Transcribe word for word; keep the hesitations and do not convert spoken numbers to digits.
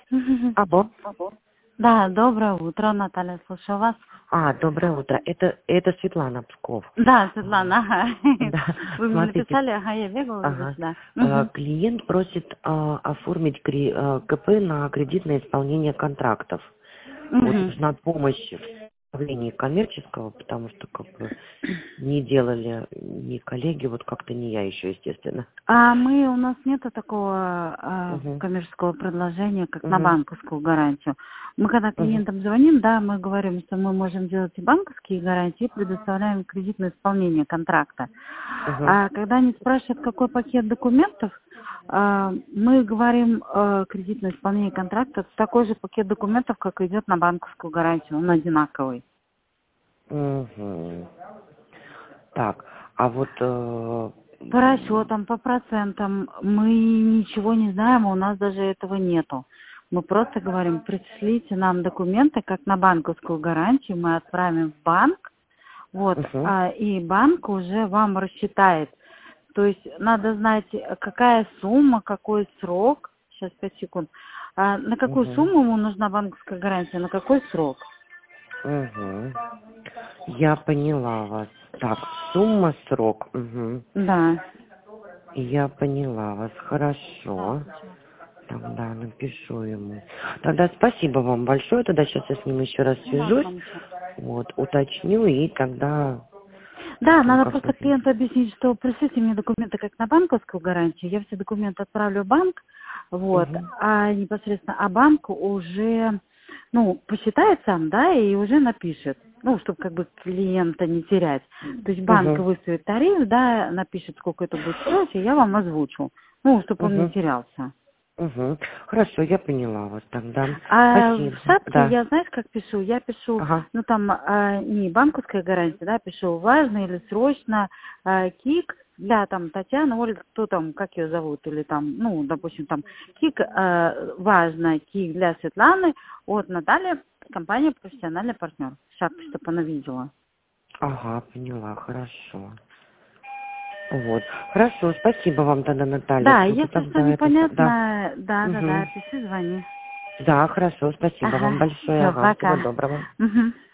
Алло. Да, доброе утро, Наталья, слушаю вас. А, доброе утро. Это, это Светлана Псков. Да, Светлана, ага. Да, Вы мне смотрите, написали, ага, я бегала ага. туда-сюда. Э, Мгм. Клиент просит а, оформить кре- э, КП на кредитное исполнение контрактов. Вот Мгм. нужна помощь в составлении коммерческого, потому что как бы не делали ни коллеги, вот как-то не я еще, естественно. А мы, у нас нету такого а, Угу, коммерческого предложения, как на угу, банковскую гарантию. Мы когда угу, клиентам звоним, да, мы говорим, что мы можем делать и банковские гарантии, и предоставляем кредитное исполнение контракта. угу. А когда они спрашивают, какой пакет документов, а, мы говорим э, кредитное исполнение контракта, такой же пакет документов, как идет на банковскую гарантию, он одинаковый. Угу. Так, а вот э, По расчетам, по процентам мы ничего не знаем, у нас даже этого нету. Мы просто говорим, пришлите нам документы, как на банковскую гарантию, мы отправим в банк, вот, угу, а, и банк уже вам рассчитает. То есть надо знать, какая сумма, какой срок. Сейчас, пять секунд. А, на какую угу, сумму ему нужна банковская гарантия, на какой срок? угу. Я поняла вас. Так, сумма, срок. Угу. Да. Я поняла вас. Да, Хорошо. слушаю. Тогда напишу ему. Тогда спасибо вам большое. Тогда сейчас я с ним еще раз Не надо свяжусь. нам ничего. Вот, уточню и тогда Да, потом надо как-то... просто клиенту объяснить, что пришлите мне документы как на банковскую гарантию, я все документы отправлю в банк, вот, Угу, а непосредственно, а банк уже, ну, посчитает сам, да, и уже напишет, ну, чтобы как бы клиента не терять. То есть банк угу, выставит тариф, да, напишет, сколько это будет стоить, и я вам озвучу, ну, чтобы он не угу, терялся. угу. Хорошо, я поняла вас тогда. А в Спасибо. шапке Да. я, знаешь, как пишу? Я пишу, Ага. ну там а, не банковская гарантия, да, пишу важно или срочно, а, КИК для там Татьяны, Ольга, кто там, как ее зовут, или там, ну, допустим, там КИК а, важно, КИК для Светланы, от Натальи, компания профессиональный партнер. В шапке, чтобы она видела. Ага, поняла, хорошо. Вот. Хорошо, спасибо вам тогда, Наталья. Да, Буду если что тогда это... с- Да. непонятно, да, да, Угу. да, пиши, звони. Да, хорошо, спасибо Ага, вам большое. все, Ага, всего пока. доброго. Угу.